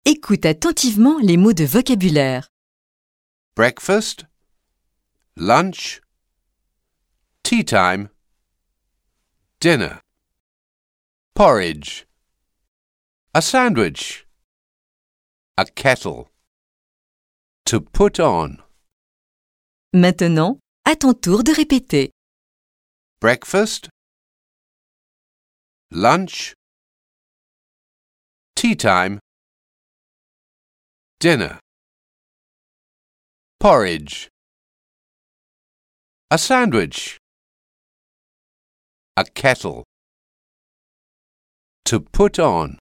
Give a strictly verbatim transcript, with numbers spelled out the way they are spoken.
Écoute attentivement les mots de vocabulaire. breakfast, lunch, tea time, dinner, porridge, a sandwich, a kettle, to put on. Maintenant, à ton tour de répéter. Breakfast, lunch, tea time, dinner, porridge, a sandwich, a kettle, to put on.